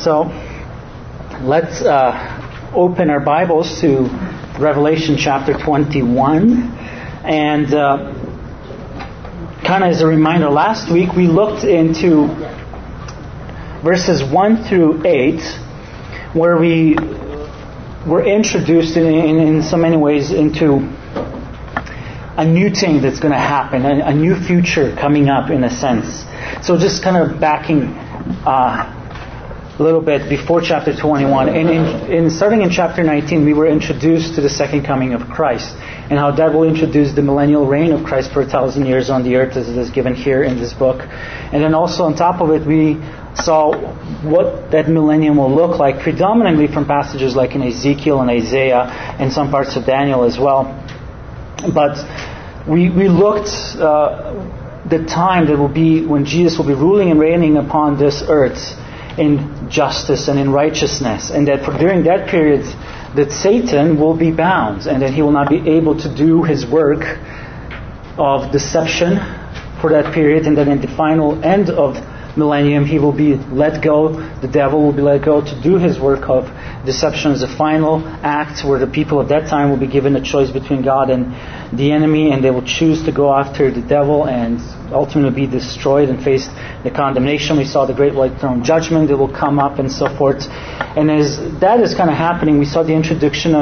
So let's open our Bibles to Revelation chapter 21. And kind of as a reminder, last week we looked into verses 1 through 8, where we were introduced in so many ways into a new thing that's going to happen, a new future coming up in a sense. So just kind of backing a little bit before chapter 21. And starting in chapter 19, we were introduced to the second coming of Christ and how that will introduce the millennial reign of Christ for 1,000 years on the earth, as it is given here in this book. And then also on top of it, we saw what that millennium will look like, predominantly from passages like in Ezekiel and Isaiah and some parts of Daniel as well. But we looked the time that will be when Jesus will be ruling and reigning upon this earth in justice and in righteousness, and that during that period that Satan will be bound and that he will not be able to do his work of deception for that period, and then in the final end of millennium he will be let go, the devil will be let go to do his work of deception as a final act, where the people at that time will be given a choice between God and the enemy, and they will choose to go after the devil and ultimately be destroyed and face the condemnation. We saw the great white throne judgment that will come up and so forth. And as that is kind of happening, we saw the introduction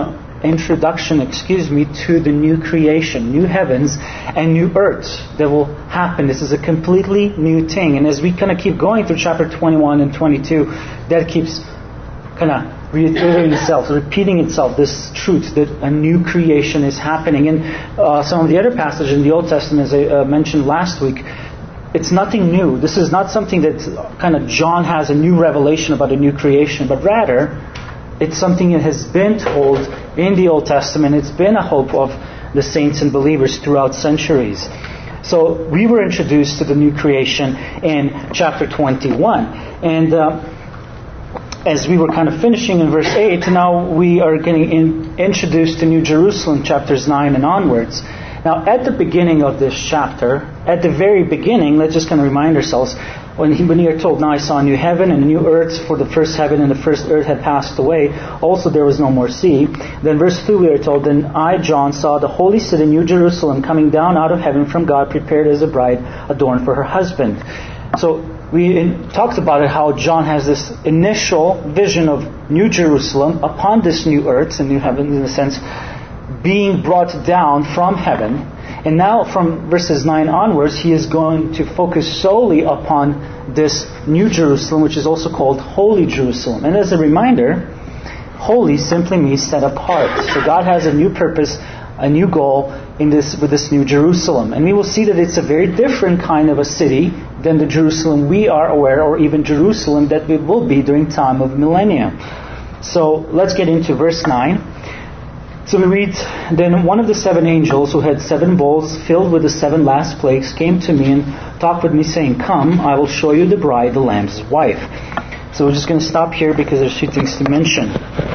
to the new creation, new heavens and new earth that will happen. This is a completely new thing. And as we kind of keep going through chapter 21 and 22, that keeps kind of reiterating itself, repeating itself, this truth that a new creation is happening. And some of the other passages in the Old Testament, as I mentioned last week, it's nothing new. This is not something that kind of John has a new revelation about a new creation, but rather it's something that has been told in the Old Testament. It's been a hope of the saints and believers throughout centuries. So we were introduced to the new creation in chapter 21. And as we were kind of finishing in verse 8, now we are getting introduced to New Jerusalem, chapters 9 and onwards. Now at the beginning of this chapter, at the very beginning, let's just kind of remind ourselves, when you are told, now I saw a new heaven and a new earth, for the first heaven and the first earth had passed away. Also there was no more sea. Then verse 2 we are told, then I, John, saw the holy city, New Jerusalem, coming down out of heaven from God, prepared as a bride adorned for her husband. So we talked about it, how John has this initial vision of New Jerusalem upon this new earth and new heaven, in a sense, being brought down from heaven. And now from verses 9 onwards, he is going to focus solely upon this New Jerusalem, which is also called Holy Jerusalem. And as a reminder, holy simply means set apart. So God has a new purpose, a new goal with this New Jerusalem. And we will see that it's a very different kind of a city than the Jerusalem we are aware, or even Jerusalem that it will be during time of millennium. So let's get into verse 9. So we read, then one of the 7 angels who had 7 bowls filled with the 7 last plagues came to me and talked with me, saying, come, I will show you the bride, the Lamb's wife. So we're just going to stop here because there's 2 things to mention.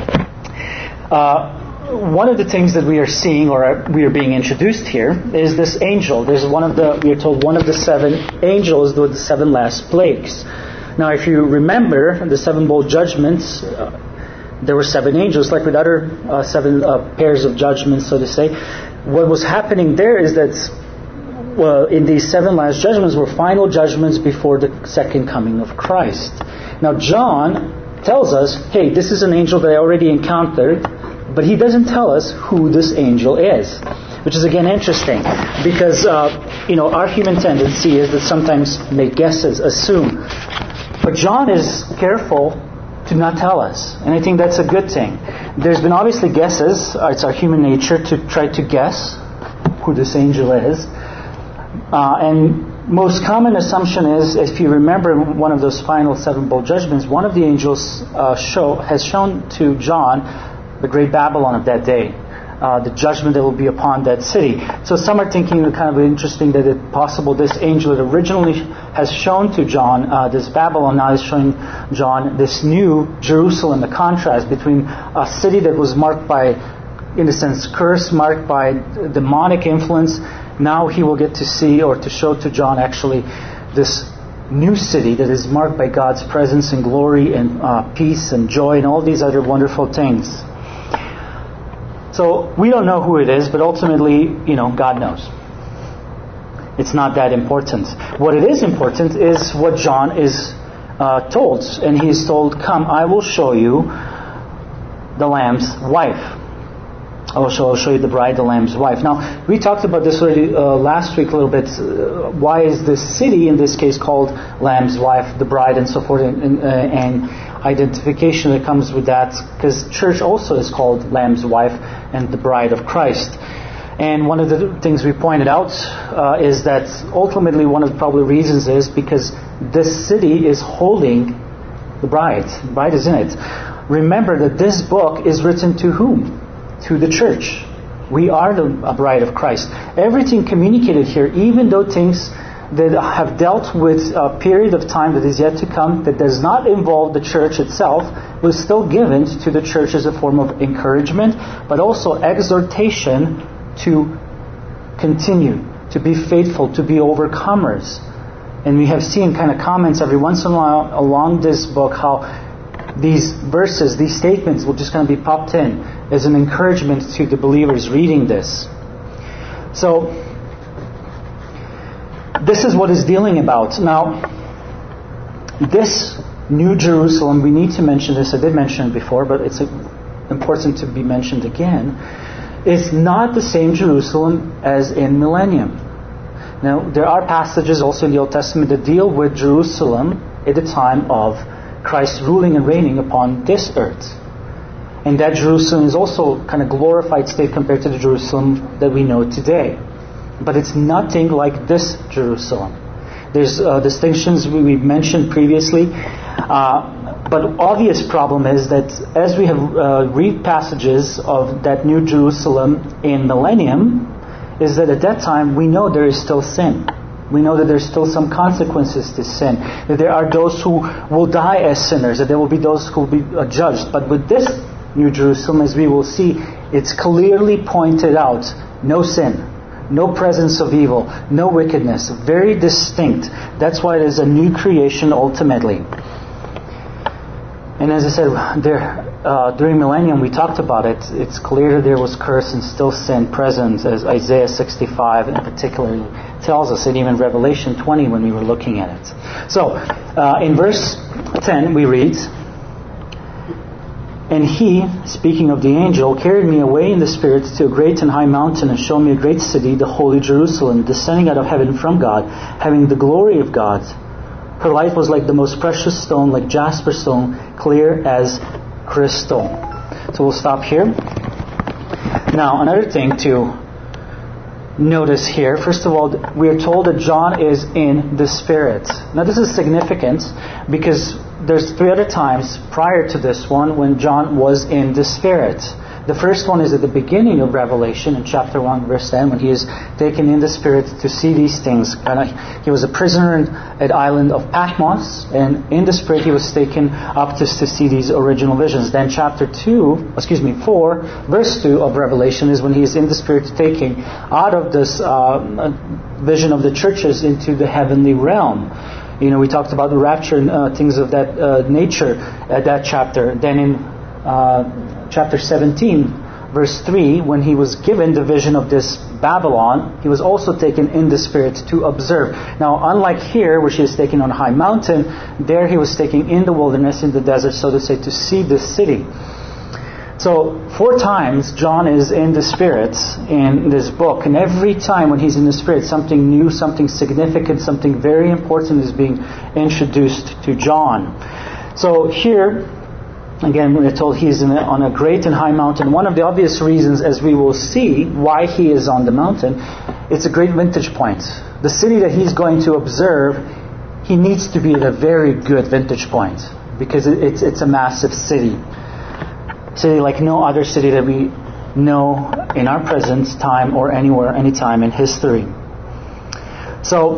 One of the things that we are seeing, or we are being introduced here, is this angel. There's we are told one of the 7 angels with the 7 last plagues. Now if you remember the 7 bowl judgments, there were 7 angels, like with other 7 pairs of judgments, so to say. What was happening there is that, well, in these 7 last judgments were final judgments before the second coming of Christ. Now John tells us, hey, this is an angel that I already encountered, but he doesn't tell us who this angel is. Which is again interesting, because our human tendency is to sometimes make guesses, assume. But John is careful to not tell us. And I think that's a good thing. There's been obviously guesses. It's our human nature to try to guess who this angel is. And most common assumption is, if you remember one of those final 7 bowl judgments, one of the angels has shown to John the great Babylon of that day. The judgment that will be upon that city. So some are thinking kind of interesting that it's possible this angel that originally has shown to John this Babylon now is showing John this new Jerusalem, the contrast between a city that was marked by, in a sense, curse, marked by demonic influence. Now he will get to see, or to show to John actually, this new city that is marked by God's presence and glory and peace and joy and all these other wonderful things. So we don't know who it is, but ultimately, God knows. It's not that important. What it is important is what John is told. And he is told, come, I will show you the Lamb's wife. I'll show you the bride, the Lamb's wife. Now, we talked about this already last week a little bit. Why is the city, in this case, called Lamb's wife, the bride, and so forth, and identification that comes with that? Because church also is called Lamb's wife and the bride of Christ. And one of the things we pointed out is that ultimately one of the probably reasons is because this city is holding the bride. The bride is in it. Remember that this book is written to whom? To the church. We are the bride of Christ. Everything communicated here, even though things that have dealt with a period of time that is yet to come, that does not involve the church itself, was still given to the church as a form of encouragement, but also exhortation to continue, to be faithful, to be overcomers. And we have seen kind of comments every once in a while along this book how these verses, these statements will just kind of be popped in as an encouragement to the believers reading this. So, this is what it's dealing about. Now, this New Jerusalem, we need to mention this. I did mention it before, but it's important to be mentioned again. It's not the same Jerusalem as in Millennium. Now, there are passages also in the Old Testament that deal with Jerusalem at the time of Christ ruling and reigning upon this earth. And that Jerusalem is also kind of glorified state compared to the Jerusalem that we know today. But it's nothing like this Jerusalem. There's distinctions we mentioned previously. But obvious problem is that as we have read passages of that New Jerusalem in Millennium, is that at that time we know there is still sin. We know that there's still some consequences to sin. That there are those who will die as sinners. That there will be those who will be judged. But with this New Jerusalem, as we will see, it's clearly pointed out. No sin. No presence of evil. No wickedness. Very distinct. That's why it is a new creation ultimately. And as I said, during Millennium we talked about it. It's clear that there was curse and still sin present, as Isaiah 65 in particular tells us, and even Revelation 20 when we were looking at it. So, in verse 10 we read, and he, speaking of the angel, carried me away in the Spirit to a great and high mountain and showed me a great city, the holy Jerusalem, descending out of heaven from God, having the glory of God. Her light was like the most precious stone, like jasper stone, clear as crystal. So we'll stop here. Now, another thing to notice here, first of all, we are told that John is in the Spirit. Now, this is significant because there's 3 other times prior to this one when John was in the Spirit. The first one is at the beginning of Revelation in chapter 1 verse 10 when he is taken in the Spirit to see these things. He was a prisoner at the island of Patmos, and in the Spirit he was taken up to see these original visions. Then chapter 4 verse 2 of Revelation is when he is in the Spirit taking out of this vision of the churches into the heavenly realm. We talked about the rapture and things of that nature at that chapter. Then in chapter 17, verse 3, when he was given the vision of this Babylon, he was also taken in the Spirit to observe. Now, unlike here, where he is taken on a high mountain, there he was taken in the wilderness, in the desert, so to say, to see this city. So, 4 times John is in the Spirit in this book, and every time when he's in the Spirit, something new, something significant, something very important is being introduced to John. So here, again, we're told he's on a great and high mountain. One of the obvious reasons, as we will see, why he is on the mountain, it's a great vantage point. The city that he's going to observe, he needs to be at a very good vantage point because it's a massive city. City like no other city that we know in our present time or anywhere, anytime in history. So,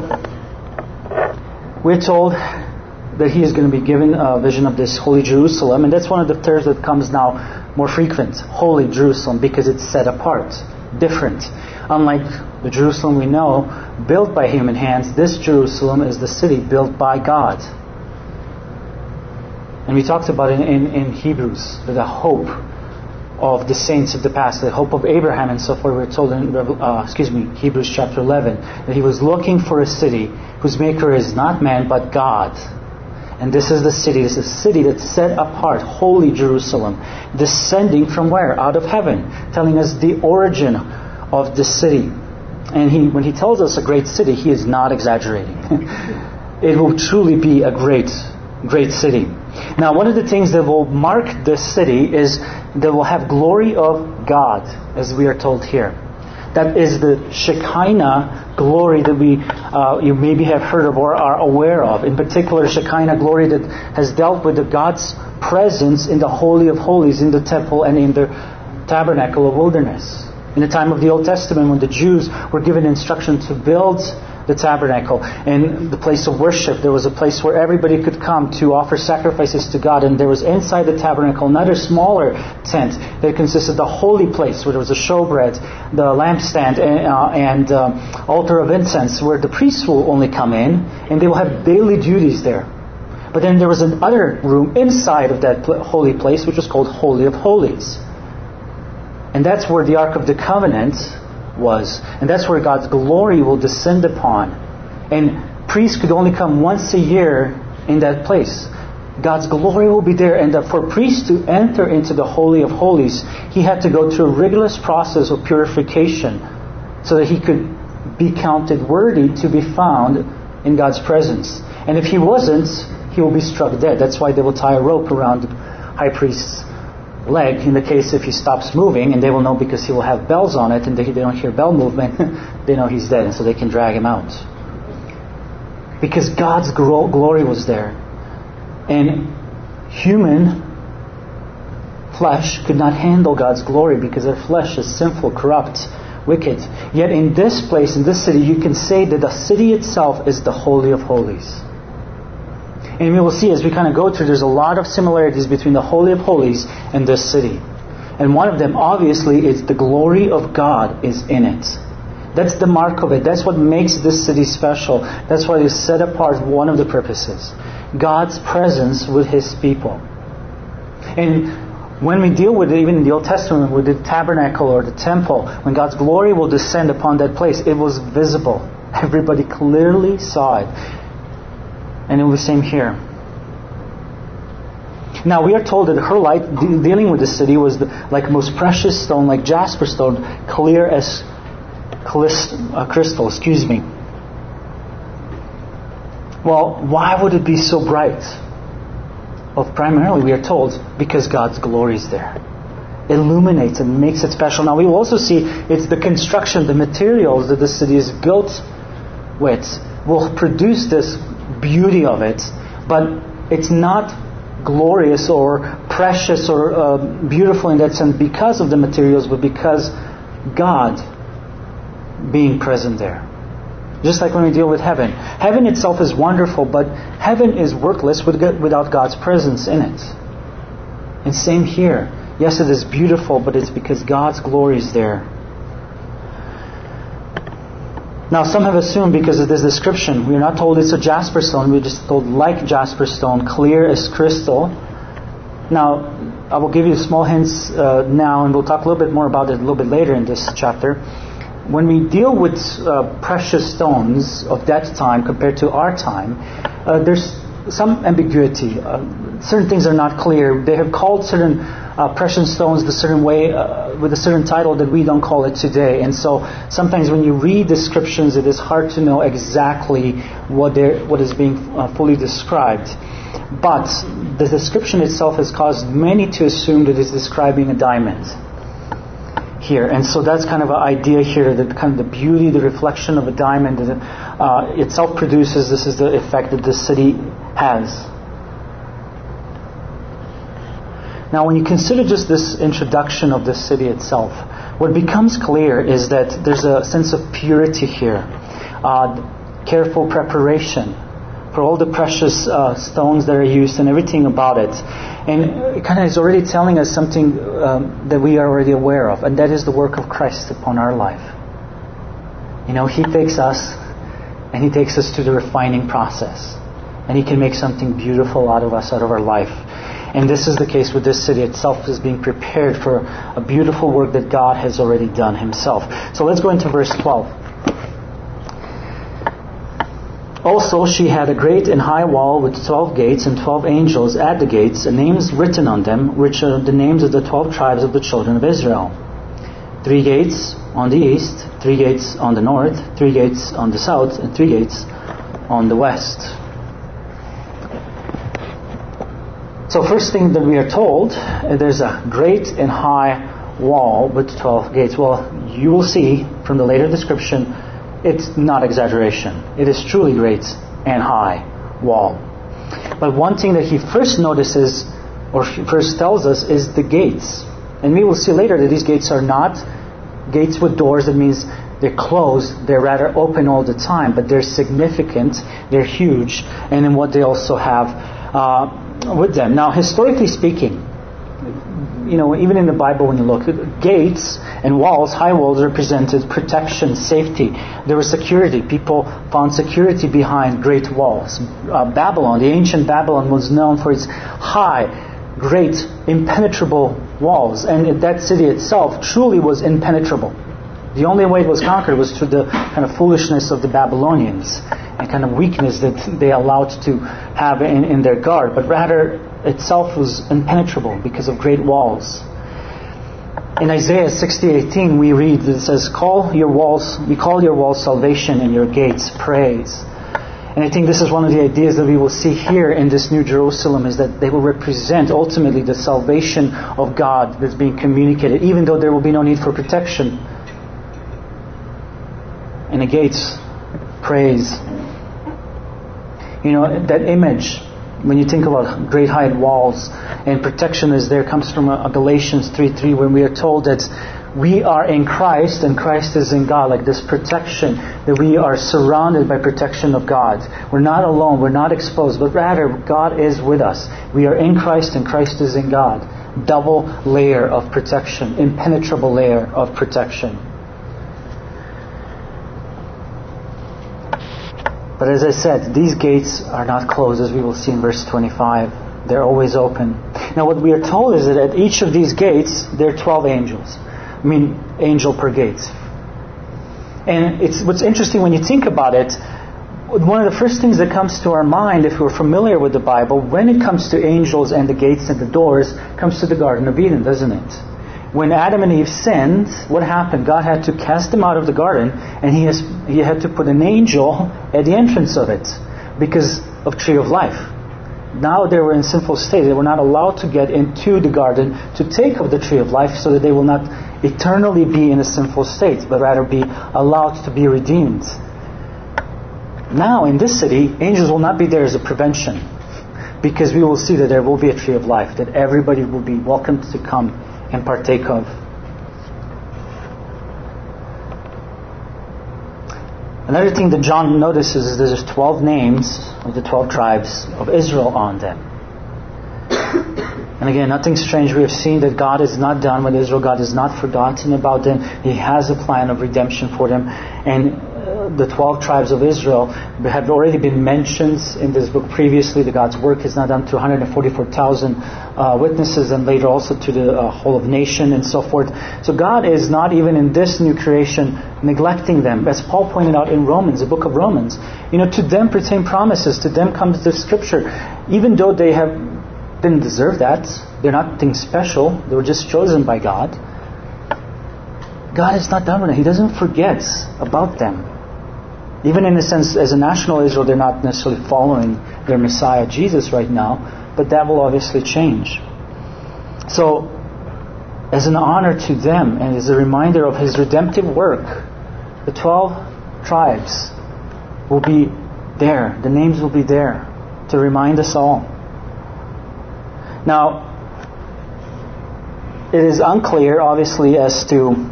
we're told that he is going to be given a vision of this holy Jerusalem, and that's one of the terms that comes now more frequent, holy Jerusalem, because it's set apart. different. Unlike the Jerusalem we know, built by human hands, this Jerusalem is the city built by God. And we talked about it in Hebrews, the hope of the saints of the past, the hope of Abraham and so forth. We're told in Hebrews chapter 11, that he was looking for a city whose maker is not man but God. And this is the city. This is a city that's set apart, holy Jerusalem, descending from where? Out of heaven, telling us the origin of the city. And when he tells us a great city, he is not exaggerating. It will truly be a great city. Now, one of the things that will mark this city is that will have glory of God, as we are told here. That is the Shekinah glory that you maybe have heard of or are aware of. In particular, Shekinah glory that has dealt with God's presence in the Holy of Holies, in the temple and in the tabernacle of wilderness. In the time of the Old Testament, when the Jews were given instruction to build the tabernacle and the place of worship, there was a place where everybody could come to offer sacrifices to God, and there was inside the tabernacle another smaller tent that consisted of the holy place, where there was a showbread, the lampstand, and altar of incense, where the priests will only come in and they will have daily duties there. But then there was another room inside of that holy place, which was called Holy of Holies. And that's where the Ark of the Covenant was. And that's where God's glory will descend upon. And priests could only come once a year in that place. God's glory will be there. And for priests to enter into the Holy of Holies, he had to go through a rigorous process of purification so that he could be counted worthy to be found in God's presence. And if he wasn't, he will be struck dead. That's why they will tie a rope around the high priest's leg in the case if he stops moving, and they will know because he will have bells on it, and they don't hear bell movement, they know he's dead, and so they can drag him out. Because God's glory was there. And human flesh could not handle God's glory because their flesh is sinful, corrupt, wicked. Yet in this place, in this city, you can say that the city itself is the Holy of Holies. And we will see as we kind of go through, there's a lot of similarities between the Holy of Holies and this city. And one of them, obviously, is the glory of God is in it. That's the mark of it. That's what makes this city special. That's why it's set apart, one of the purposes. God's presence with His people. And when we deal with it, even in the Old Testament, with the tabernacle or the temple, when God's glory will descend upon that place, it was visible. Everybody clearly saw it. And it was the same here. Now we are told that her light, dealing with the city, was like most precious stone, like jasper stone, clear as crystal. Well, why would it be so bright? Well, primarily we are told because God's glory is there. Illuminates and makes it special. Now we will also see it's the construction, the materials that the city is built with will produce this beauty of it, but it's not glorious or precious or beautiful in that sense because of the materials, but because God being present there. Just like when we deal with heaven. Heaven itself is wonderful, but heaven is worthless without God's presence in it. And same here. Yes, it is beautiful, but it's because God's glory is there. Now, some have assumed because of this description, we are not told it's a jasper stone, we're just told like jasper stone, clear as crystal. Now, I will give you small hints now, and we'll talk a little bit more about it a little bit later in this chapter. When we deal with precious stones of that time compared to our time, there's some ambiguity. Certain things are not clear. They have called certain precious stones the certain way, with a certain title that we don't call it today. And so sometimes when you read descriptions, it is hard to know exactly what is being fully described. But the description itself has caused many to assume that it's describing a diamond here. And so that's kind of an idea here, that kind of the beauty, the reflection of a diamond that itself produces. This is the effect that this city has. Now, when you consider just this introduction of this city itself, what becomes clear is that there's a sense of purity here, careful preparation, for all the precious stones that are used and everything about it. And it kind of is already telling us something that we are already aware of, and that is the work of Christ upon our life. He takes us and He takes us to the refining process. And He can make something beautiful out of us, out of our life. And this is the case with this city itself, is being prepared for a beautiful work that God has already done Himself. So let's go into verse 12. Also she had a great and high wall with 12 gates and 12 angels at the gates, and names written on them, which are the names of the 12 tribes of the children of Israel. 3 gates on the east, 3 gates on the north, 3 gates on the south, and 3 gates on the west. So first thing that we are told, there's a great and high wall with 12 gates. Well, you will see from the later description, it's not exaggeration. It is truly great and high wall. But one thing that he first notices, or first tells us, is the gates. And we will see later that these gates are not gates with doors. That means they're closed. They're rather open all the time. But they're significant. They're huge. And then what they also have with them. Now, historically speaking, even in the Bible when you look, gates and walls, high walls, represented protection, safety. There was security. People found security behind great walls. Babylon, the ancient Babylon, was known for its high, great, impenetrable walls. And that city itself truly was impenetrable. The only way it was conquered was through the kind of foolishness of the Babylonians and kind of weakness that they allowed to have in their guard. But rather, itself was impenetrable because of great walls. In Isaiah 60:18 we read that it says, we call your walls salvation and your gates praise. And I think this is one of the ideas that we will see here in this New Jerusalem, is that they will represent ultimately the salvation of God that's being communicated, even though there will be no need for protection. And the gates praise. That image, when you think about great high walls and protection is there, comes from Galatians 3:3, when we are told that we are in Christ and Christ is in God. Like this protection, that we are surrounded by protection of God. We're not alone, we're not exposed, but rather God is with us. We are in Christ and Christ is in God. Double layer of protection, impenetrable layer of protection. But as I said, these gates are not closed, as we will see in verse 25. They're always open. Now what we are told is that at each of these gates, there are 12 angels. Angel per gate. And it's what's interesting when you think about it, one of the first things that comes to our mind, if we're familiar with the Bible, when it comes to angels and the gates and the doors, comes to the Garden of Eden, doesn't it? When Adam and Eve sinned, what happened? God had to cast them out of the garden, and He had to put an angel at the entrance of it because of tree of life. Now they were in sinful state. They were not allowed to get into the garden to take of the tree of life, so that they will not eternally be in a sinful state, but rather be allowed to be redeemed. Now in this city, angels will not be there as a prevention, because we will see that there will be a tree of life that everybody will be welcome to come and partake of. Another thing that John notices is there's 12 names of the 12 tribes of Israel on them. And again, nothing strange. We have seen that God is not done with Israel. God is not forgotten about them. He has a plan of redemption for them. And the 12 tribes of Israel have already been mentioned in this book previously. That God's work is not done to 144,000 witnesses, and later also to the whole of nation and so forth. So God is not even in this new creation neglecting them. As Paul pointed out in Romans, the book of Romans, to them pertain promises. To them comes the Scripture. Even though they didn't deserve that, they're not things special. They were just chosen by God. God is not done with it. He doesn't forget about them. Even in a sense, as a national Israel, they're not necessarily following their Messiah, Jesus, right now, but that will obviously change. So, as an honor to them and as a reminder of His redemptive work, the 12 tribes will be there. The names will be there to remind us all. Now, it is unclear, obviously, as to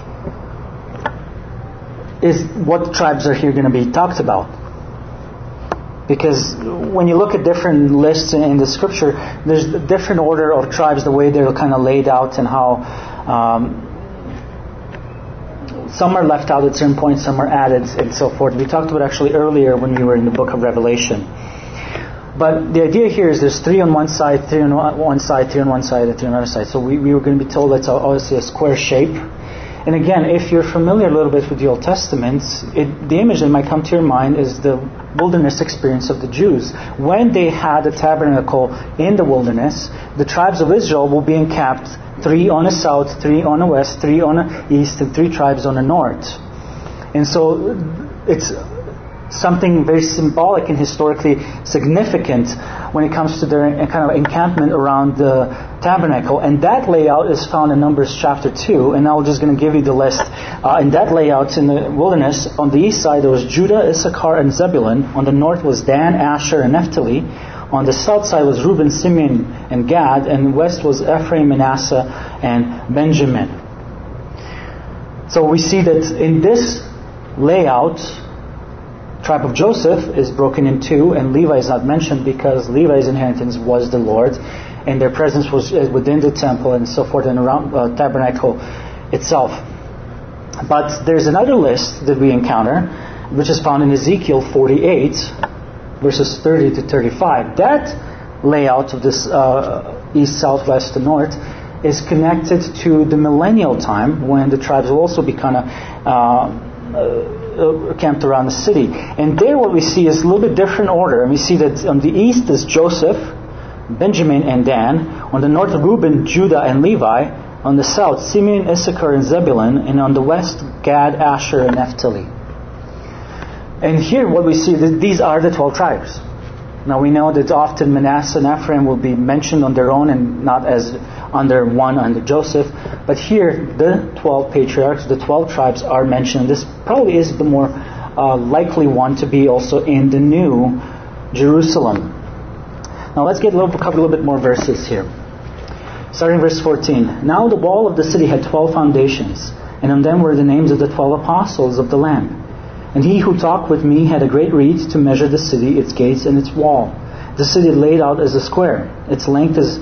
what tribes are here going to be talked about. Because when you look at different lists in the scripture, there's a different order of tribes, the way they're kind of laid out, and how some are left out at certain points, some are added, and so forth. We talked about actually earlier when we were in the book of Revelation. But the idea here is there's 3 on one side, 3 on one side, 3 on one side, and 3 on the other side. So we were going to be told that's obviously a square shape. And again, if you're familiar a little bit with the Old Testament, the image that might come to your mind is the wilderness experience of the Jews. When they had a tabernacle in the wilderness, the tribes of Israel will be encamped, 3 on the south, 3 on the west, 3 on the east, and 3 tribes on the north. And so it's something very symbolic and historically significant when it comes to their kind of encampment around the tabernacle. And that layout is found in Numbers chapter 2. And I'm just going to give you the list. In that layout in the wilderness, on the east side there was Judah, Issachar, and Zebulun. On the north was Dan, Asher, and Naphtali. On the south side was Reuben, Simeon, and Gad. And west was Ephraim, Manasseh, and Benjamin. So we see that in this layout, tribe of Joseph is broken in 2, and Levi is not mentioned because Levi's inheritance was the Lord, and their presence was within the temple and so forth and around tabernacle itself. But there's another list that we encounter, which is found in Ezekiel 48, verses 30 to 35. That layout of this east, south, west, and north is connected to the millennial time, when the tribes will also be kind of camped around the city. And there what we see is a little bit different order. And we see that on the east is Joseph, Benjamin, and Dan. On the north, Reuben, Judah, and Levi. On the south, Simeon, Issachar, and Zebulun. And on the west, Gad, Asher, and Naphtali. And here what we see, that these are the 12 tribes. Now we know that often Manasseh and Ephraim will be mentioned on their own and not as under Joseph. But here, the 12 patriarchs, the 12 tribes are mentioned. This probably is the more likely one to be also in the new Jerusalem. Now let's cover a little bit more verses here. Starting verse 14. Now the wall of the city had 12 foundations, and on them were the names of the 12 apostles of the Lamb. And he who talked with me had a great reed to measure the city, its gates, and its wall. The city laid out as a square. Its length is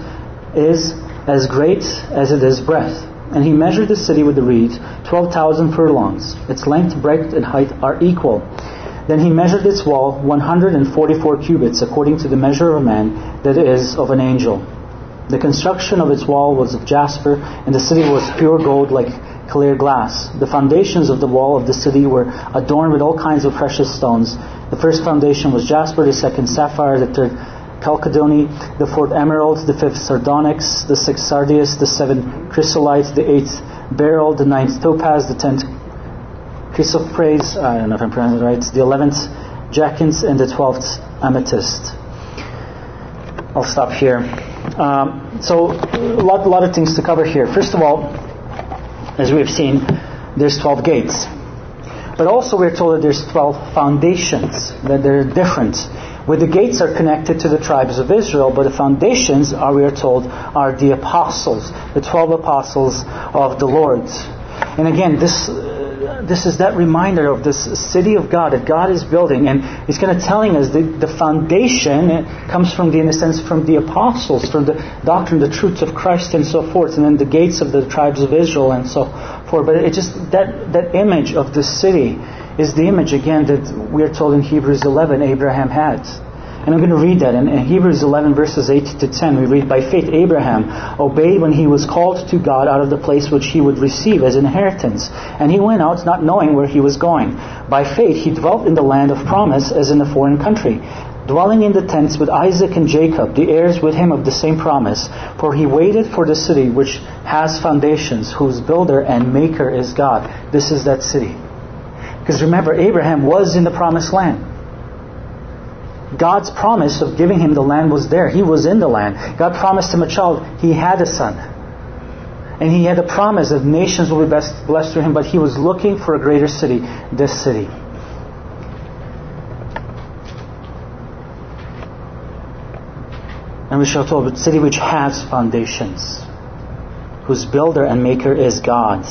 as great as it is breadth. And he measured the city with the reed, 12,000 furlongs. Its length, breadth, and height are equal. Then he measured its wall 144 cubits, according to the measure of a man, that is, of an angel. The construction of its wall was of jasper, and the city was pure gold like clear glass. The foundations of the wall of the city were adorned with all kinds of precious stones. The first foundation was jasper, the second sapphire, the third chalcedony, the fourth emerald, the fifth sardonyx, the sixth sardius, the seventh chrysolite, the eighth beryl, the ninth topaz, the 10th chrysoprase, I don't know if I'm pronouncing it right, the 11th jacinth, and the 12th amethyst. I'll stop here. So a lot of things to cover here. First of all, as we have seen, there's 12 gates. But also we're told that there's 12 foundations, that they're different. Where the gates are connected to the tribes of Israel, but the foundations, we are told, are the apostles, the 12 apostles of the Lord. And again, this is that reminder of this city of God that God is building, and He's kind of telling us that the foundation comes from in a sense, from the apostles, from the doctrine, the truths of Christ, and so forth, and then the gates of the tribes of Israel, and so forth. But it just that image of the city is the image again that we are told in Hebrews 11 Abraham had. And I'm going to read that. In Hebrews 11 verses 8 to 10, we read, By faith Abraham obeyed when he was called to God out of the place which he would receive as inheritance. And he went out not knowing where he was going. By faith he dwelt in the land of promise as in a foreign country, dwelling in the tents with Isaac and Jacob, the heirs with him of the same promise. For he waited for the city which has foundations, whose builder and maker is God. This is that city. Because remember, Abraham was in the promised land. God's promise of giving him the land was there. He was in the land. God promised him a child. He had a son. And he had a promise that nations will be blessed through him, but he was looking for a greater city, this city. And we shall told, a city which has foundations, whose builder and maker is God.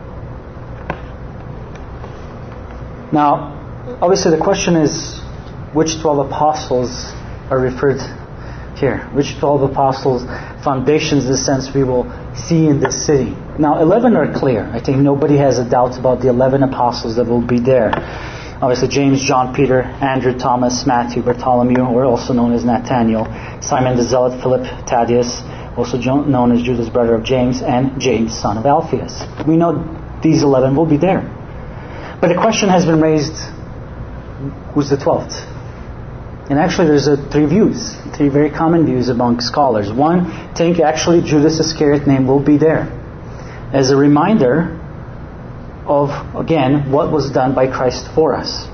Now, obviously the question is, which 12 apostles are referred here? Which 12 apostles' foundations, in the sense, we will see in this city? Now, 11 are clear. I think nobody has a doubt about the 11 apostles that will be there. Obviously, James, John, Peter, Andrew, Thomas, Matthew, Bartholomew, or also known as Nathaniel, Simon the Zealot, Philip, Thaddeus, also known as Judas, brother of James, and James, son of Alphaeus. We know these 11 will be there. But the question has been raised, who's the 12th? And actually there's three very common views among scholars. One think actually Judas Iscariot name will be there as a reminder of, again, what was done by Christ for us.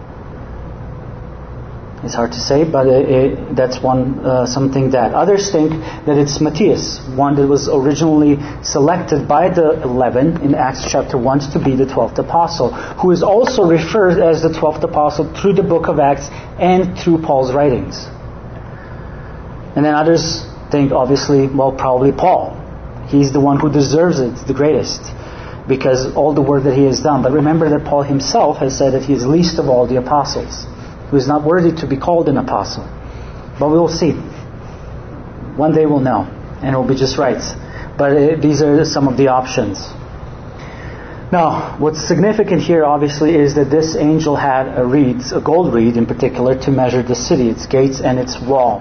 It's hard to say, but that's something that others think that it's Matthias, one that was originally selected by the 11 in Acts chapter 1 to be the 12th apostle, who is also referred as the 12th apostle through the book of Acts and through Paul's writings. And then others think, obviously, probably Paul. He's the one who deserves it the greatest, because all the work that he has done. But remember that Paul himself has said that he is least of all the apostles, who is not worthy to be called an apostle. But we will see. One day we'll know, and it will be just right. But these are some of the options. Now, what's significant here, obviously, is that this angel had a gold reed in particular, to measure the city, its gates and its wall.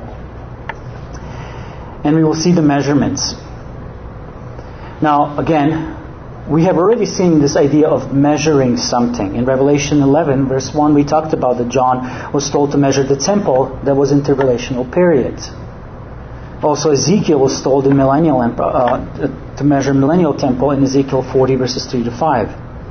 And we will see the measurements. Now, again, we have already seen this idea of measuring something. In Revelation 11, verse 1, we talked about that John was told to measure the temple that was in tribulational period. Also, Ezekiel was told in to measure millennial temple in Ezekiel 40, verses 3 to 5.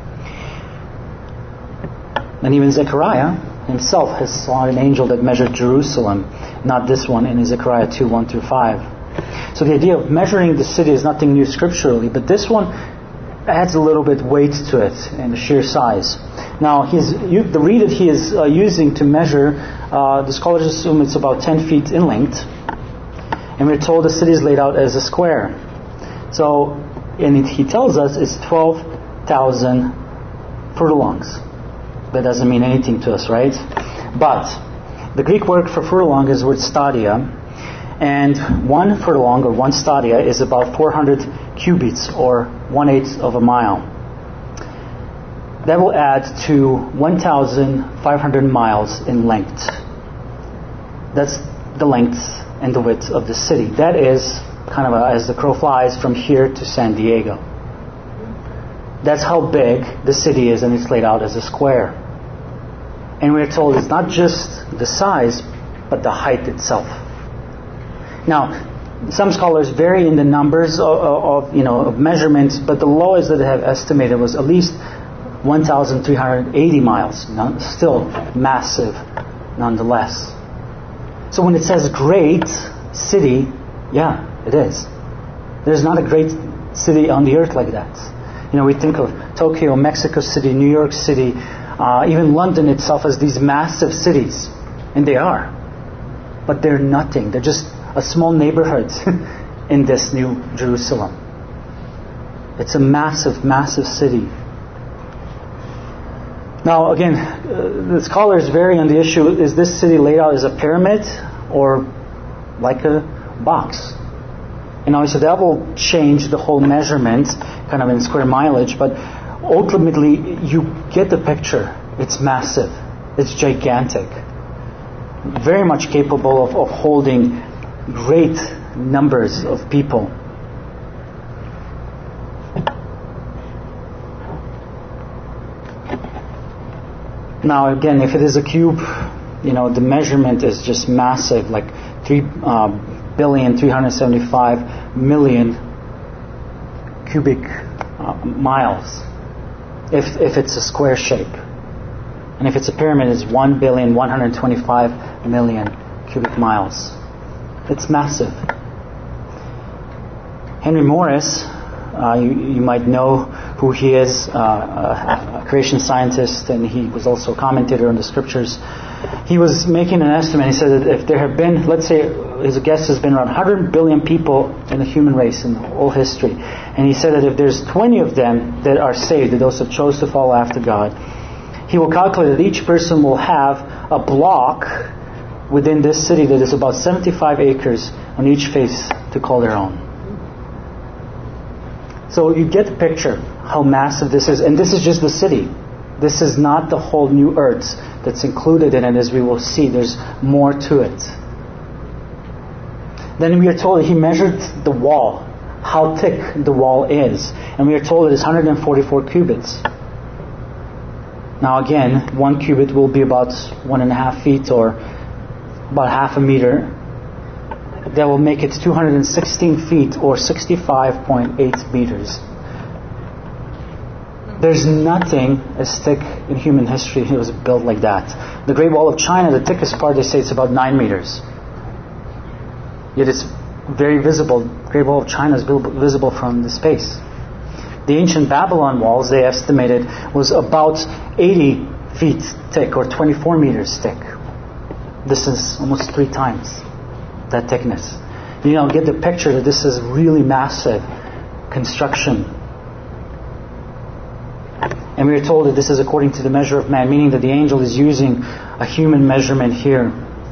And even Zechariah himself has saw an angel that measured Jerusalem, not this one in Zechariah 2, 1 through 5. So the idea of measuring the city is nothing new scripturally, but this one adds a little bit weight to it and the sheer size. Now, the reed that he is using to measure, the scholars assume it's about 10 feet in length. And we're told the city is laid out as a square. So, and he tells us it's 12,000 furlongs. That doesn't mean anything to us, right? But the Greek word for furlong is the word stadia. And one furlong, or one stadia, is about 400 cubits, or 1/8 of a mile. That will add to 1,500 miles in length. That's the length and the width of the city. That is kind of as the crow flies from here to San Diego. That's how big the city is, and it's laid out as a square. And we're told it's not just the size, but the height itself. Now, some scholars vary in the numbers of measurements, but the lowest that they have estimated was at least 1,380 miles. Still massive, nonetheless. So when it says great city, yeah, it is. There's not a great city on the earth like that. We think of Tokyo, Mexico City, New York City, even London itself as these massive cities, and they are. But they're nothing. They're just a small neighborhood in this New Jerusalem. It's a massive, massive city. Now, again, the scholars vary on the issue, is this city laid out as a pyramid or like a box? And obviously that will change the whole measurement, kind of in square mileage, but ultimately you get the picture. It's massive. It's gigantic. Very much capable of holding great numbers of people. Now again, if it is a cube, the measurement is just massive, like 3,375,000,000 cubic miles, if it's a square shape. And if it's a pyramid, it's 1,125,000,000 cubic miles. It's massive. Henry Morris, you might know who he is, a creation scientist, and he was also a commentator on the scriptures. He was making an estimate. He said that if there have been, let's say, his guess has been around 100 billion people in the human race in all history. And he said that if there's 20 of them that are saved, that those who chose to follow after God, he will calculate that each person will have a block within this city that is about 75 acres on each face to call their own. So you get the picture how massive this is. And this is just the city. This is not the whole new earth that's included in it, as we will see. There's more to it. Then we are told that he measured the wall, how thick the wall is. And we are told it is 144 cubits. Now again, 1 cubit will be about 1.5 feet or about half a meter. That will make it 216 feet or 65.8 meters. There's nothing as thick in human history that was built like that. The Great Wall of China, the thickest part, they say it's about 9 meters. Yet it's very visible. The Great Wall of China is visible from the space. The ancient Babylon walls, they estimated, was about 80 feet thick or 24 meters thick. This is almost 3 times that thickness. Get the picture that this is really massive construction. And we are told that this is according to the measure of man, meaning that the angel is using a human measurement here.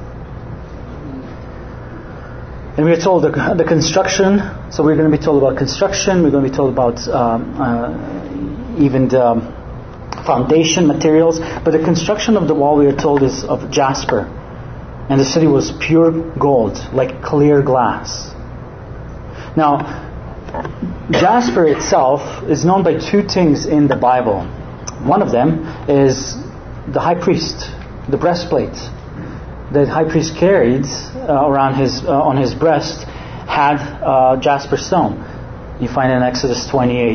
And we are told the construction, so we're going to be told about construction, we're going to be told about even the foundation materials, but the construction of the wall, we are told, is of jasper. And the city was pure gold, like clear glass. Now, jasper itself is known by 2 things in the Bible. One of them is the high priest, the breastplate that high priest carried around on his breast had jasper stone. You find it in Exodus 28,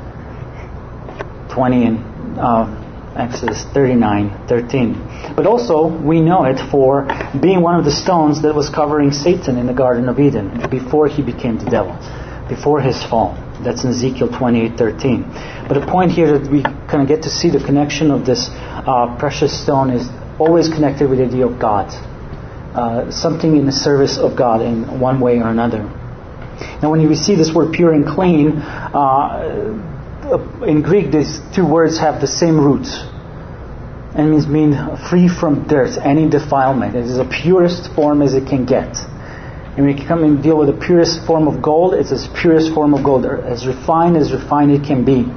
20, and Exodus 39, 13. But also, we know it for being one of the stones that was covering Satan in the Garden of Eden before he became the devil, before his fall. That's in Ezekiel 28:13. But the point here that we kind of get to see the connection of this precious stone is always connected with the idea of God. Something in the service of God in one way or another. Now when we see this word pure and clean, in Greek these 2 words have the same root. And it means free from dirt, any defilement. It is the purest form as it can get. And when you come and deal with the purest form of gold, it's as purest form of gold, as refined it can be.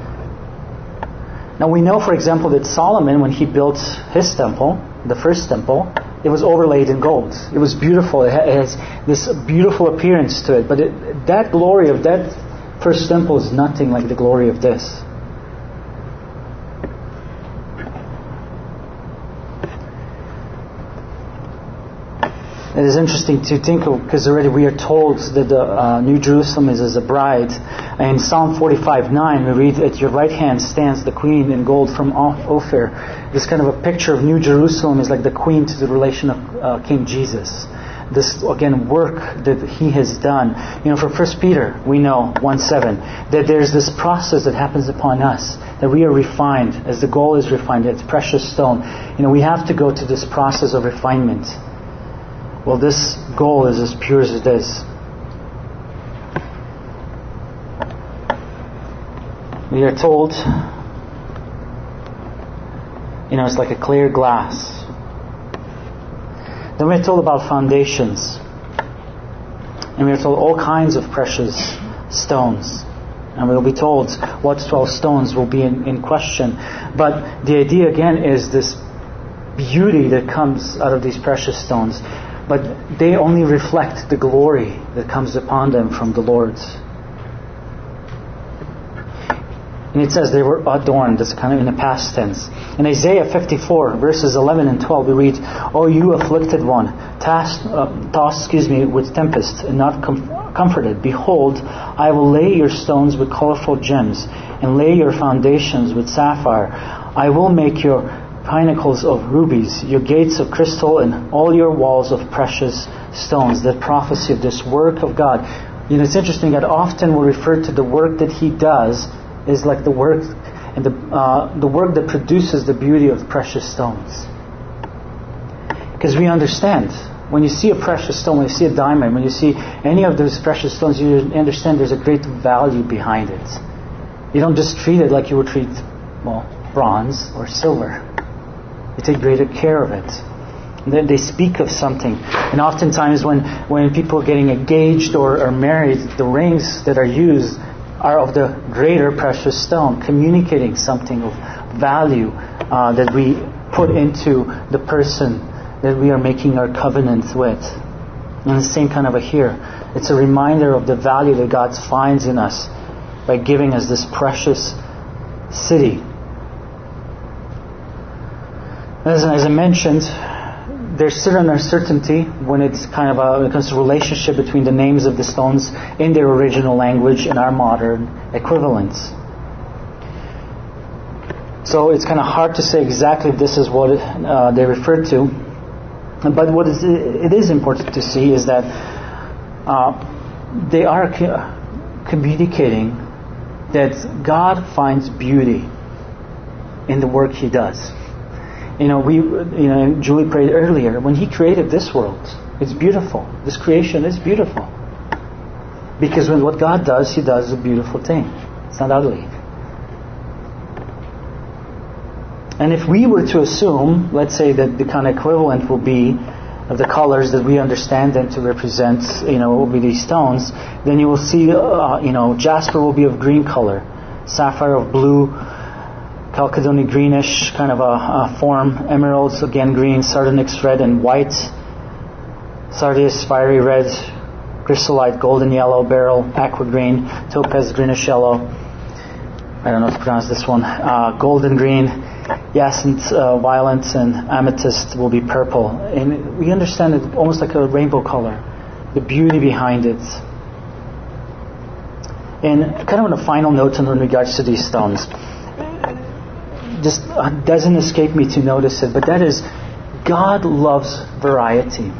Now we know, for example, that Solomon, when he built his temple, the first temple, it was overlaid in gold. It was beautiful. It has this beautiful appearance to it. But that glory of that first temple is nothing like the glory of this. It is interesting to think of, because already we are told that the New Jerusalem is as a bride. In Psalm 45:9 we read, "At your right hand stands the queen in gold from Ophir." This kind of a picture of New Jerusalem is like the queen to the relation of King Jesus. This, again, work that he has done. From 1 Peter, we know, 1:7, that there's this process that happens upon us, that we are refined, as the gold is refined, it's precious stone. We have to go to this process of refinement. Well, this gold is as pure as it is. We are told, it's like a clear glass. Then we're told about foundations. And we're told all kinds of precious stones. And we'll be told what 12 stones will be in question. But the idea again is this beauty that comes out of these precious stones. But they only reflect the glory that comes upon them from the Lord. And it says they were adorned. That's kind of in the past tense. In Isaiah 54, verses 11 and 12, we read, "O you afflicted one, tossed with tempest and not comforted. Behold, I will lay your stones with colorful gems and lay your foundations with sapphire. I will make your pinnacles of rubies, your gates of crystal, and all your walls of precious stones." The prophecy of this work of God. It's interesting that often we refer to the work that He does is like the work and the work that produces the beauty of precious stones. Because we understand, when you see a precious stone, when you see a diamond, when you see any of those precious stones, you understand there's a great value behind it. You don't just treat it like you would treat, bronze or silver. You take greater care of it. And then they speak of something. And oftentimes when people are getting engaged or married, the rings that are used are of the greater precious stone, communicating something of value that we put into the person that we are making our covenant with. And the same kind of a here. It's a reminder of the value that God finds in us by giving us this precious city. As I mentioned, there's certain uncertainty when it's when it comes to relationship between the names of the stones in their original language and our modern equivalents. So it's kind of hard to say exactly if this is what they refer to. But what it is important to see is that they are communicating that God finds beauty in the work He does. Julie prayed earlier, when He created this world, it's beautiful. This creation is beautiful. Because when what God does, He does a beautiful thing. It's not ugly. And if we were to assume, let's say that the kind of equivalent will be of the colors that we understand them to represent, will be these stones, then you will see, jasper will be of green color, sapphire of blue, chalcedony greenish kind of a form, emeralds again green, sardonyx red and white, sardius fiery red, chrysolite golden yellow, beryl aqua green, topaz greenish yellow, I don't know how to pronounce this one, golden green, jacinth violet, and amethyst will be purple. And we understand it almost like a rainbow color, the beauty behind it. And kind of on a final note in regards to these stones, just doesn't escape me to notice it, but that is, God loves variety.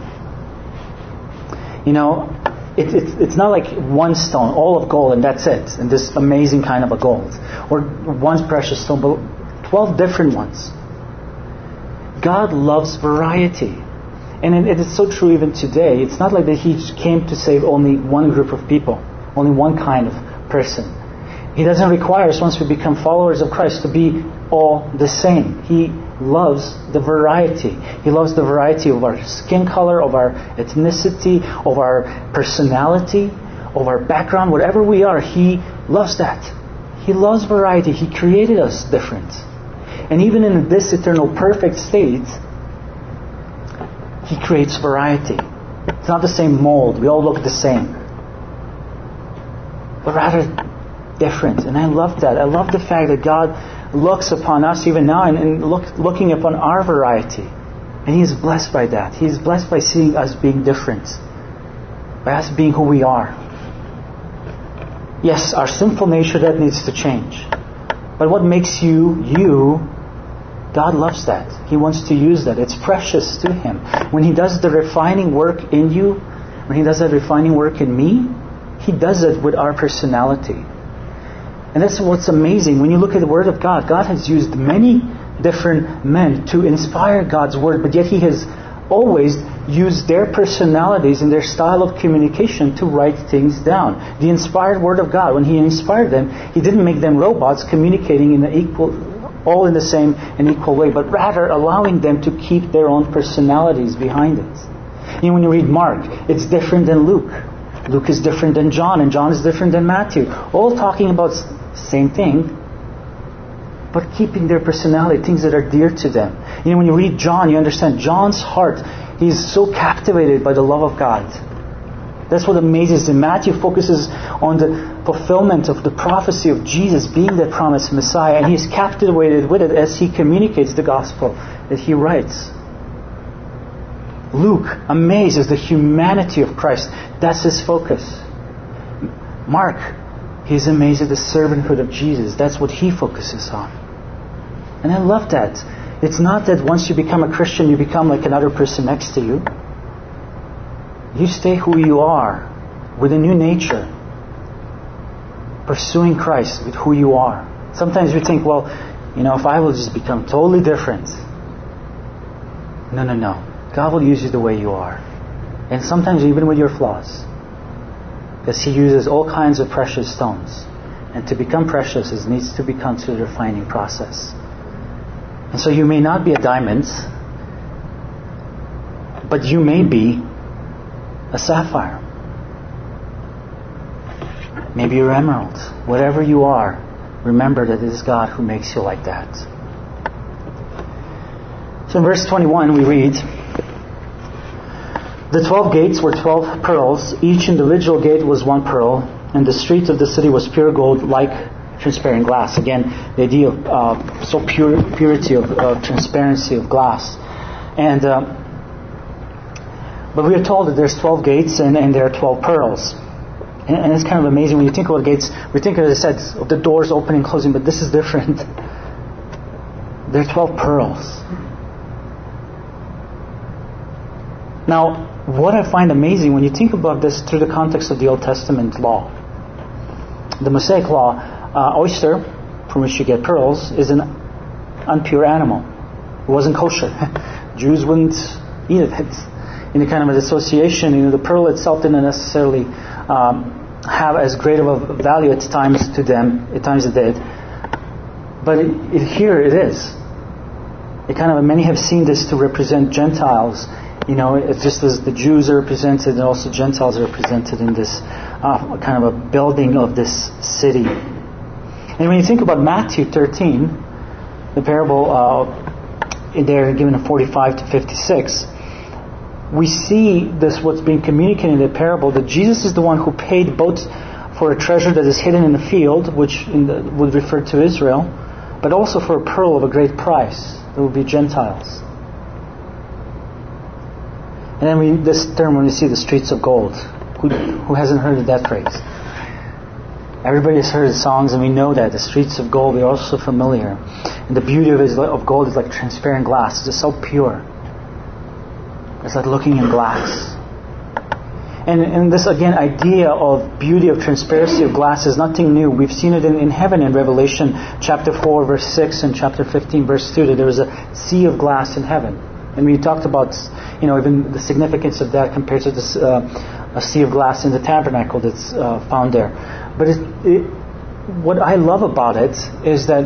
It's not like one stone, all of gold, and that's it, and this amazing kind of a gold, or one precious stone, but 12 different ones. God loves variety. And it is so true even today. It's not like that He came to save only one group of people, only one kind of person. He doesn't require us, once we become followers of Christ, to be all the same. He loves the variety. He loves the variety of our skin color, of our ethnicity, of our personality, of our background, whatever we are. He loves that. He loves variety. He created us different. And even in this eternal perfect state, He creates variety. It's not the same mold. We all look the same. But rather different. And I love that. I love the fact that God looks upon us even now and looking upon our variety. And He is blessed by that. He is blessed by seeing us being different. By us being who we are. Yes, our sinful nature, that needs to change. But what makes you, you, God loves that. He wants to use that. It's precious to Him. When He does the refining work in you, when He does that refining work in me, He does it with our personality. And that's what's amazing. When you look at the Word of God, God has used many different men to inspire God's Word, but yet He has always used their personalities and their style of communication to write things down. The inspired Word of God, when He inspired them, He didn't make them robots communicating in all in the same and equal way, but rather allowing them to keep their own personalities behind it. When you read Mark, it's different than Luke. Luke is different than John, and John is different than Matthew. All talking about same thing, but keeping their personality, things that are dear to them. When you read John, you understand John's heart. He's so captivated by the love of God. That's what amazes him. Matthew focuses on the fulfillment of the prophecy of Jesus being the promised Messiah, and he's captivated with it as he communicates the gospel that he writes. Luke amazes the humanity of Christ. That's his focus. Mark, he's amazed at the servanthood of Jesus. That's what he focuses on. And I love that. It's not that once you become a Christian, you become like another person next to you. You stay who you are with a new nature, pursuing Christ with who you are. Sometimes we think, well, if I will just become totally different. No. God will use you the way you are. And sometimes even with your flaws. Because He uses all kinds of precious stones. And to become precious, it needs to be gone through the refining process. And so you may not be a diamond, but you may be a sapphire. Maybe you're emerald. Whatever you are, remember that it is God who makes you like that. So in verse 21 we read, the 12 gates were 12 pearls. Each individual gate was 1 pearl, and the street of the city was pure gold like transparent glass. Again, the idea of purity of transparency of glass. And but we are told that there's 12 gates and there are 12 pearls. And it's kind of amazing when you think about gates. We think, as I said, of the doors opening and closing, but this is different. There are 12 pearls. Now, what I find amazing when you think about this through the context of the Old Testament law, the Mosaic law, oyster, from which you get pearls, is an unpure animal. It wasn't kosher. Jews wouldn't eat it. It's in a kind of an association, the pearl itself didn't necessarily have as great of a value at times to them. At times it did. But here it is. It kind of, many have seen this to represent Gentiles. It's just as the Jews are represented, and also Gentiles are represented in this kind of a building of this city. And when you think about Matthew 13, the parable there given in 45 to 56, we see this, what's being communicated in the parable, that Jesus is the one who paid both for a treasure that is hidden in the field, which would refer to Israel, but also for a pearl of a great price, that would be Gentiles. And then this term, when we see the streets of gold, who hasn't heard of that phrase? Everybody has heard the songs, and we know that the streets of gold, we're also familiar. And the beauty of gold is like transparent glass. It's so pure. It's like looking in glass. And this, again, idea of beauty of transparency of glass is nothing new. We've seen it in heaven in Revelation chapter 4, verse 6, and chapter 15, verse 2, that there is a sea of glass in heaven. And we talked about, even the significance of that compared to this a sea of glass in the tabernacle that's found there. But what I love about it is that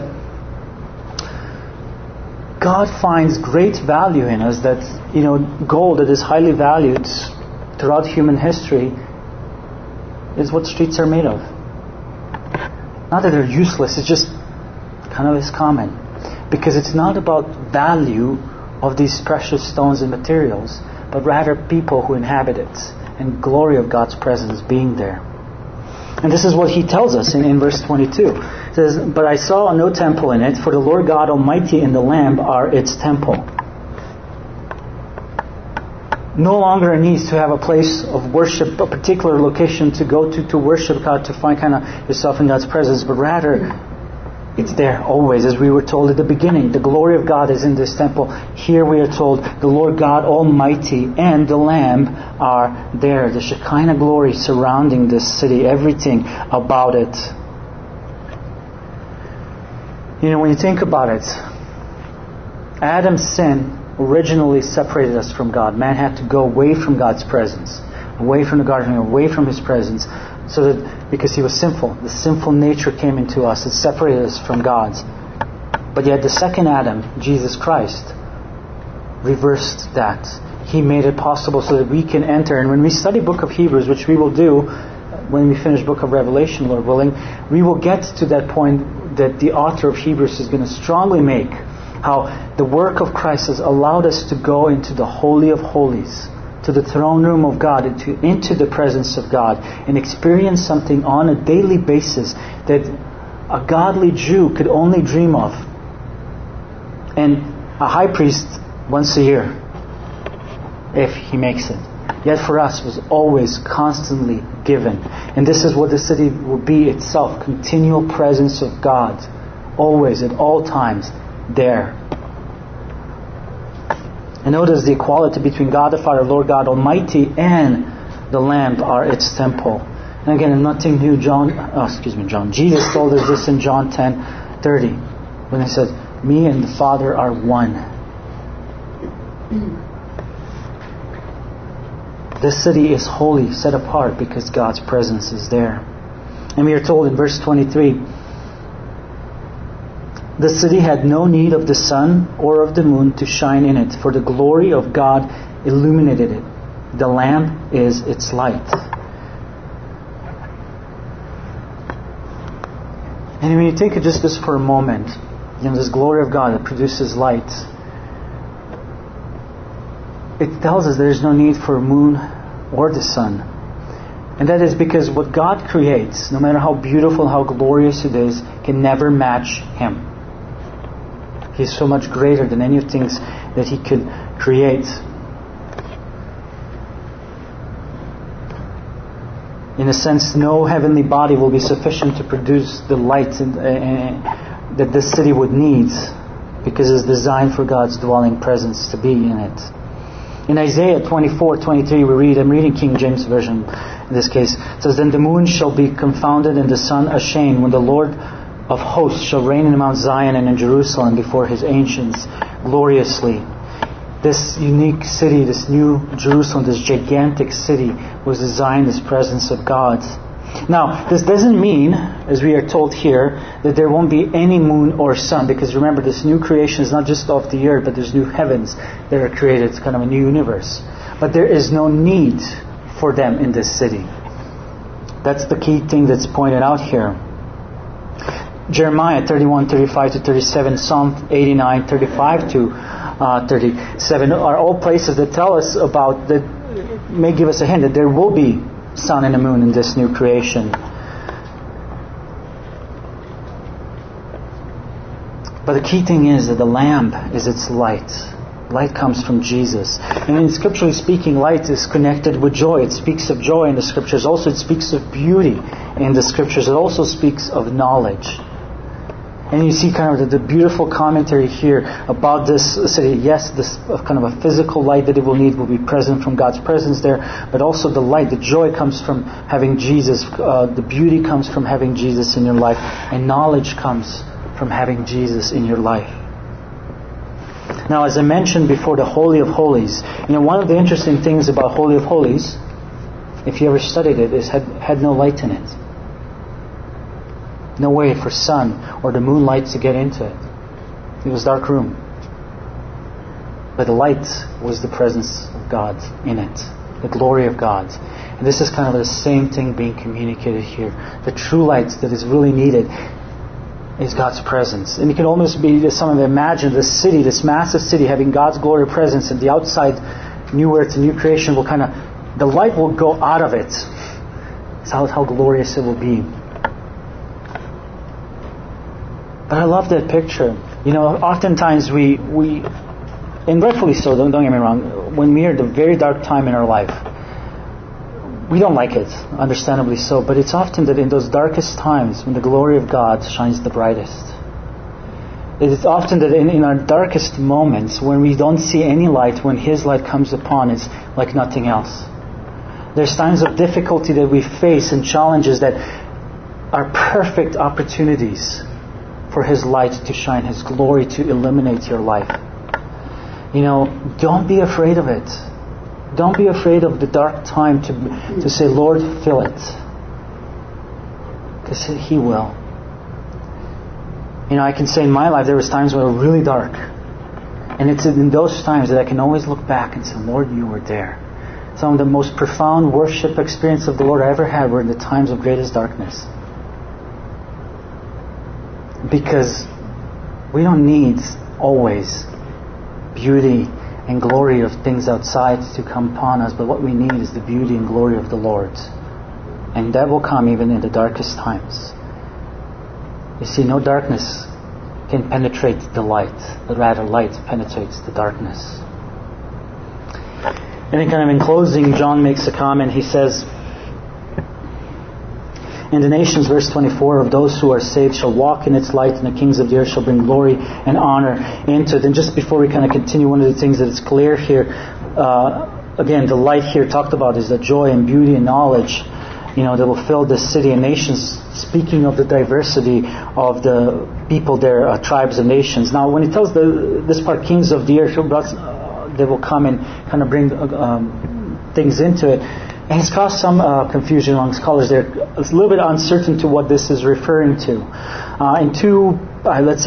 God finds great value in us, that, gold that is highly valued throughout human history is what streets are made of. Not that they're useless, it's just kind of is common. Because it's not about value of these precious stones and materials, but rather people who inhabit it and glory of God's presence being there. And this is what he tells us in verse 22. It says, but I saw no temple in it, for the Lord God Almighty and the Lamb are its temple. No longer a need to have a place of worship, a particular location to go to worship God, to find kind of yourself in God's presence, but rather it's there always, as we were told at the beginning. The glory of God is in this temple. Here we are told the Lord God Almighty and the Lamb are there. The Shekinah glory surrounding this city, everything about it. When you think about it, Adam's sin originally separated us from God. Man had to go away from God's presence, away from the garden, away from His presence, so that because he was sinful, the sinful nature came into us. It separated us from God. But yet the second Adam, Jesus Christ, reversed that. He made it possible so that we can enter. And when we study Book of Hebrews, which we will do when we finish Book of Revelation, Lord willing, we will get to that point that the author of Hebrews is going to strongly make, how the work of Christ has allowed us to go into the Holy of Holies, to the throne room of God, into the presence of God, and experience something on a daily basis that a godly Jew could only dream of. And a high priest once a year, if he makes it. Yet for us was always constantly given. And this is what the city will be itself, continual presence of God, always, at all times, there. And notice the equality between God the Father, Lord God Almighty, and the Lamb are its temple. And again, nothing new. Jesus told us this in John 10:30, when He said, "Me and the Father are one." This city is holy, set apart, because God's presence is there. And we are told in verse 23, The city had no need of the sun or of the moon to shine in it, for the glory of God illuminated it. The lamp is its light. And when you take it just for a moment, this glory of God that produces light, it tells us there is no need for a moon or the sun. And that is because what God creates, no matter how beautiful, how glorious it is, can never match Him. He's so much greater than any of the things that He could create. In a sense, no heavenly body will be sufficient to produce the light that this city would need, because it's designed for God's dwelling presence to be in it. In Isaiah 24:23 we read, I'm reading King James Version in this case, it says, "Then the moon shall be confounded and the sun ashamed, when the Lord of hosts shall reign in Mount Zion and in Jerusalem before His ancients gloriously." This unique city, this new Jerusalem, this gigantic city, was designed as presence of God. Now, this doesn't mean, as we are told here, that there won't be any moon or sun, because remember, this new creation is not just of the earth, but there's new heavens that are created. It's kind of a new universe. But there is no need for them in this city. That's the key thing that's pointed out here. Jeremiah 31:35-37, Psalm 89:35-37 are all places that tell us about, that may give us a hint that there will be sun and a moon in this new creation. But the key thing is that the lamp is its light. Light comes from Jesus. And in scripturally speaking, light is connected with joy. It speaks of joy in the scriptures. Also, it speaks of beauty in the scriptures. It also speaks of knowledge. And you see kind of the beautiful commentary here about this city. Yes, this kind of a physical light that it will need will be present from God's presence there, but also the light, the joy comes from having Jesus. The beauty comes from having Jesus in your life, and knowledge comes from having Jesus in your life. Now, as I mentioned before, the Holy of Holies. One of the interesting things about Holy of Holies, if you ever studied it, is had no light in it. No way for sun or the moonlight to get into it. It was a dark room. But the light was the presence of God in it. The glory of God. And this is kind of the same thing being communicated here. The true light that is really needed is God's presence. And it can almost be, as some of them imagine, this city, this massive city having God's glory presence, and the outside new earth and new creation will the light will go out of it. It's how glorious it will be. But I love that picture. Oftentimes we and rightfully so, don't get me wrong, when we are at a very dark time in our life, we don't like it, understandably so, but it's often that in those darkest times when the glory of God shines the brightest. It is often that in our darkest moments, when we don't see any light, when His light comes upon, it's like nothing else. There's times of difficulty that we face and challenges that are perfect opportunities for His light to shine, His glory to illuminate your life. Don't be afraid of it. Don't be afraid of the dark time to say, Lord, fill it. Because He will. I can say in my life there was times when it was really dark. And it's in those times that I can always look back and say, Lord, You were there. Some of the most profound worship experience of the Lord I ever had were in the times of greatest darkness. Because we don't need always beauty and glory of things outside to come upon us, but what we need is the beauty and glory of the Lord. And that will come even in the darkest times. You see, no darkness can penetrate the light, but rather light penetrates the darkness. And then kind of in closing, John makes a comment. He says, "And the nations," verse 24, "of those who are saved shall walk in its light, and the kings of the earth shall bring glory and honor into it." And just before we kind of continue, one of the things that is clear here, again, the light here talked about is the joy and beauty and knowledge, that will fill this city and nations, speaking of the diversity of the people there, tribes and nations. Now, when it tells this part, kings of the earth, they will come and kind of bring things into it. And it's caused some confusion among scholars. They're a little bit uncertain to what this is referring to. In two, let's say,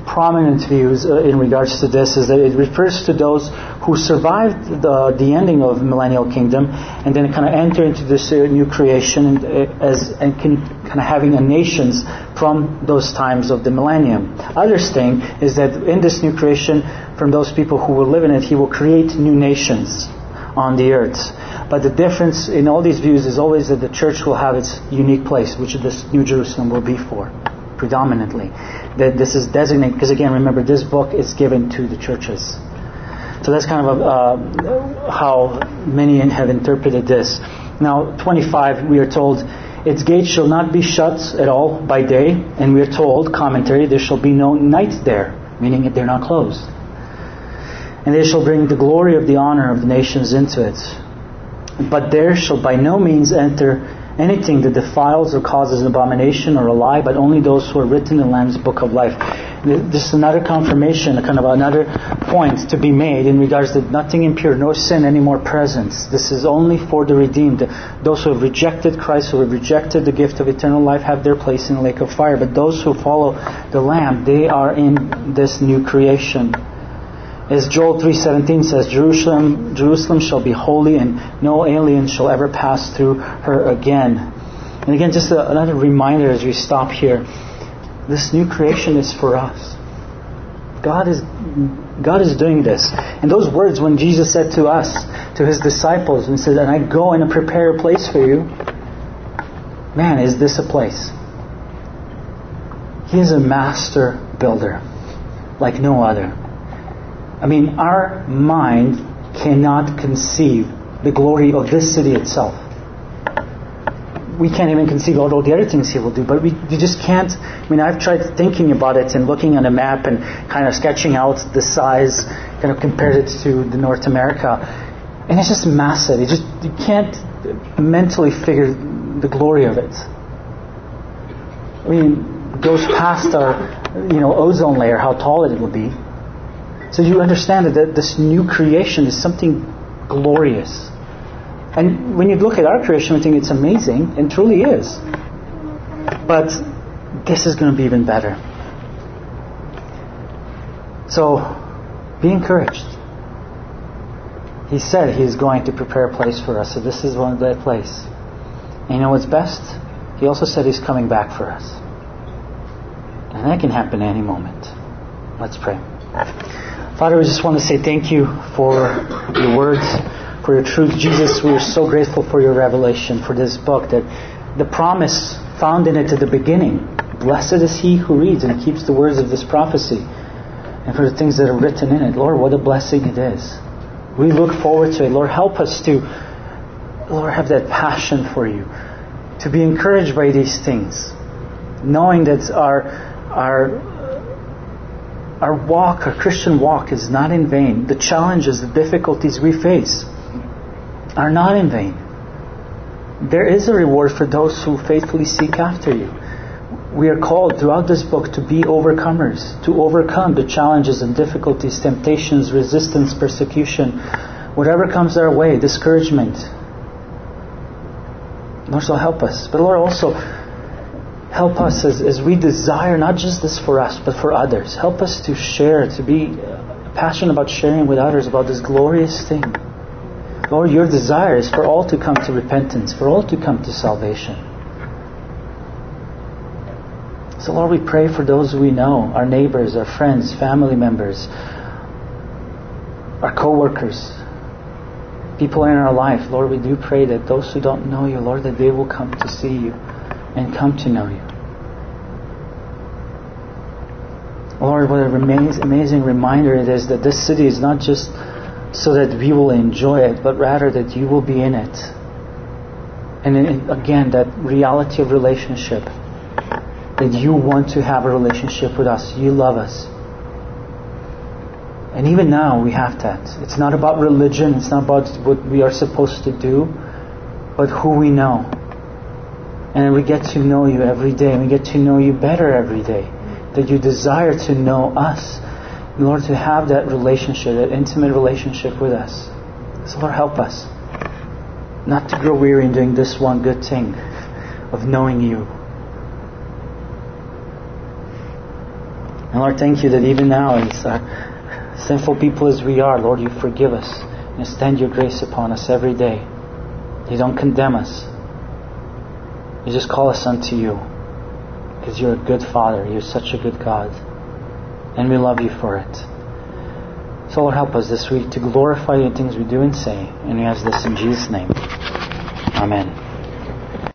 prominent views in regards to this is that it refers to those who survived the ending of millennial kingdom and then kind of enter into this new creation and kind of having a nations from those times of the millennium. Others think is that in this new creation, from those people who will live in it, He will create new nations on the earth. But the difference in all these views is always that the church will have its unique place, which this New Jerusalem will be for, predominantly. That this is designated, because again, remember, this book is given to the churches. So that's kind of how many have interpreted this. Now, 25, we are told, its gates shall not be shut at all by day, and we are told, commentary, there shall be no night there, meaning that they're not closed. And they shall bring the glory of the honor of the nations into it. But there shall by no means enter anything that defiles or causes an abomination or a lie, but only those who are written in the Lamb's book of life. This is another confirmation, kind of another point to be made in regards to nothing impure, no sin anymore present. This is only for the redeemed. Those who have rejected Christ, who have rejected the gift of eternal life, have their place in the lake of fire. But those who follow the Lamb, they are in this new creation. As Joel 3:17 says, Jerusalem shall be holy, and no alien shall ever pass through her again. And again, just another reminder as we stop here, this new creation is for us. God is doing this. And those words, when Jesus said to us, to His disciples, and said, "And I go and prepare a place for you," man, is this a place? He is a master builder like no other. I mean, our mind cannot conceive the glory of this city itself. We can't even conceive all the other things He will do, but we just can't. I mean, I've tried thinking about it and looking at a map and kind of sketching out the size, kind of compared it to the North America, and it's just massive. You can't mentally figure the glory of it. I mean, it goes past our, ozone layer, how tall it will be. So you understand that this new creation is something glorious. And when you look at our creation, we think it's amazing, and truly is. But this is going to be even better. So, be encouraged. He said He is going to prepare a place for us, so this is one of that place. And you know what's best? He also said He's coming back for us. And that can happen any moment. Let's pray. Father, we just want to say thank You for Your words, for Your truth. Jesus, we are so grateful for Your revelation, for this book, that the promise found in it at the beginning, blessed is he who reads and keeps the words of this prophecy, and for the things that are written in it. Lord, what a blessing it is. We look forward to it. Lord, help us to, Lord, have that passion for You, to be encouraged by these things, knowing that our walk, our Christian walk, is not in vain. The challenges, the difficulties we face are not in vain. There is a reward for those who faithfully seek after You. We are called throughout this book to be overcomers, to overcome the challenges and difficulties, temptations, resistance, persecution, whatever comes our way, discouragement. Lord, so help us. But Lord, also help us as we desire not just this for us, but for others. Help us to share, to be passionate about sharing with others about this glorious thing. Lord, Your desire is for all to come to repentance, for all to come to salvation. So Lord, we pray for those we know, our neighbors, our friends, family members, our co-workers, people in our life. Lord, we do pray that those who don't know You, Lord, that they will come to see You and come to know You. Lord, what a amazing reminder it is that this city is not just so that we will enjoy it, but rather that You will be in it. And again, that reality of relationship, that You want to have a relationship with us. You love us. And even now we have that. It's not about religion, it's not about what we are supposed to do, but who we know. And we get to know You every day, and we get to know You better every day. That You desire to know us, in order to have that relationship, that intimate relationship with us. So Lord, help us not to grow weary in doing this one good thing of knowing You. And Lord, thank you that even now, as sinful people as we are, Lord, you forgive us and extend your grace upon us every day. You don't condemn us. You just call us unto you. Because you're a good Father. You're such a good God. And we love you for it. So Lord, help us this week to glorify you in things we do and say. And we ask this in Jesus' name. Amen.